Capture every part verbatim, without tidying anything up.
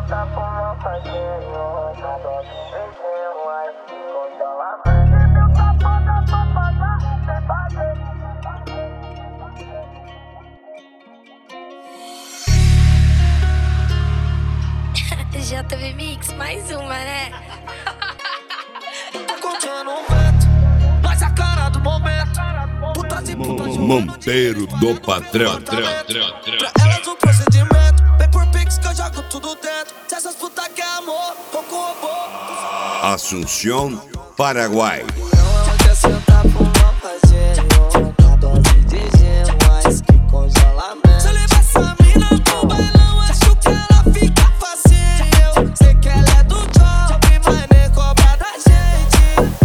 senta pro meu parceiro, na dose de gelo, aí congelamento. J V Mix, mais uma, né? Tá contando um vento, mas a cara do momento. Puta de puta de Monteiro do patrão. Pra elas um procedimento. Vem por Pix que eu jogo tudo dentro. Se essas puta quer amor, vou com robô. Assunção, Paraguai. Ela quer sentar pro meu parceiro, na dose de gelo, mas que congelamento. Se eu levar essa mina pro bailão, acho que ela fica facinho. Sei que ela é do job, mas nem cobra da gente.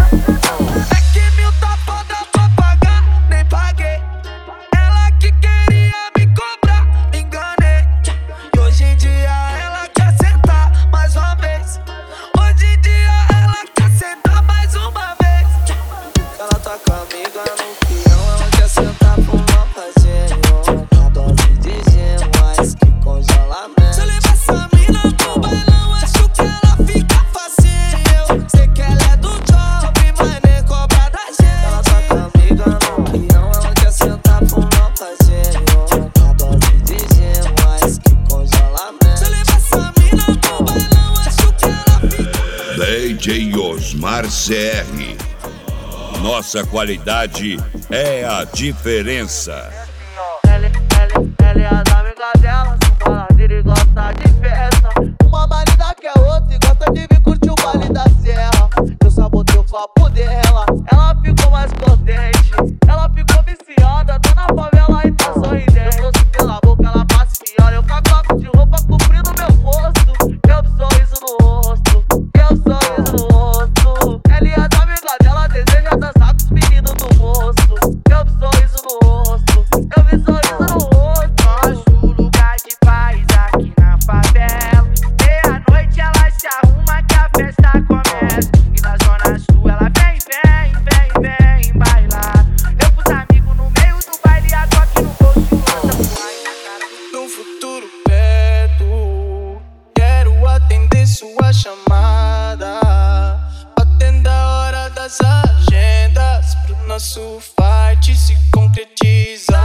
É que mil tá foda pra pagar, nem paguei. Ela que queria me cobrar, me enganei. E hoje em dia ela quer sentar mais uma vez. Hoje em dia ela quer sentar mais uma vez. Ela tá com a amiga no peão, ela quer sentar pro meu parceiro, na dose de gelo, mas que congelamento. Se eu levar essa mina pro bailão, acho que ela fica facinho. Sei que ela é do job, mas nem cobra da gente. Ela tá com a amiga no peão, ela quer sentar pro meu parceiro, na dose de gelo, mas que congelamento. Se eu levar essa mina pro bailão, acho que ela fica. D J Osmar C R. Nossa qualidade é a diferença. Ela, ela, ela é as amigas dela, são baladeiras e gosta de festa. Uma marida que é outra e gosta de vir curtir o baile da serra. Eu sabotei o papo dela, Ela ficou mais contente, ela ficou viciada, tô na favela e tá sorridente. eu doce pela boca, ela passa e olha. Eu cacoco de roupa cobrindo meu rosto. Eu sorriso no rosto, eu sorriso no rosto. Ela e as amigas dela desejam dançar com os meninos do moço. Eu sorriso no rosto, eu vi sorriso no rosto. Nosso lugar de paz aqui na favela. Meia-noite ela se arruma que a festa começa. E na zona sul ela vem, vem, vem, vem bailar. Eu com os amigos no meio do baile, a toque no bolso lança voar na cara do... Num futuro perto, quero atender sua chamada. Atenda a hora das agendas, pro nosso fight se concretizar.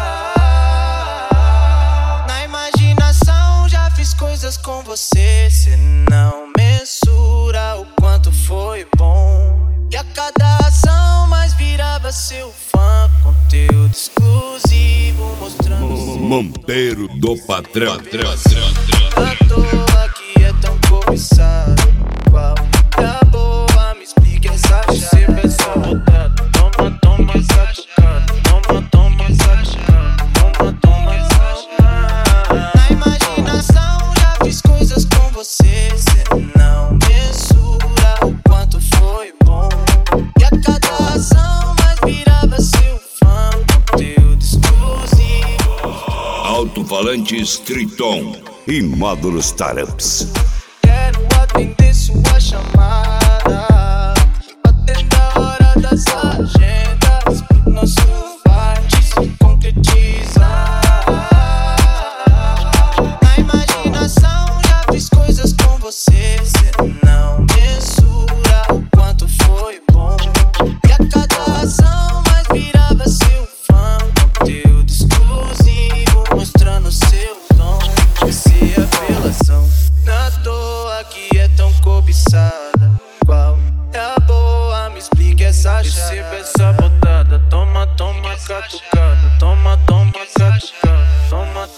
Na imaginação já fiz coisas com você, cê não mensura o quanto foi bom. E a cada ação mais virava seu fã, conteúdo exclusivo mostrando seu Monteiro do patrão. à toa que é tão cobiçado. Qual é a boa? Me explique essa chave. Você vai só botar, toma, toma essa tocada. Toma, toma essa chave. Toma, toma essa chave. Na imaginação já fiz coisas com você, cê não mensura o quanto foi bom. E a cada ação mais virava seu fã, conteúdo exclusivo. Alto-falantes Triton e módulos Startups. Quero atender sua chamada. Atenda a hora das agendas, pro nosso fight se concretizar. Na imaginação já fiz coisas com você, cê não mensura o quanto foi bom. E a cada ação mais virava seu fã, conteúdo exclusivo mostrando seu dom. Esse é apelação, na toa que é tão cobiçada. Qual é a boa? Me explique essa chave. Receba essa botada, toma, toma catucada. Toma, toma catucada. Toma,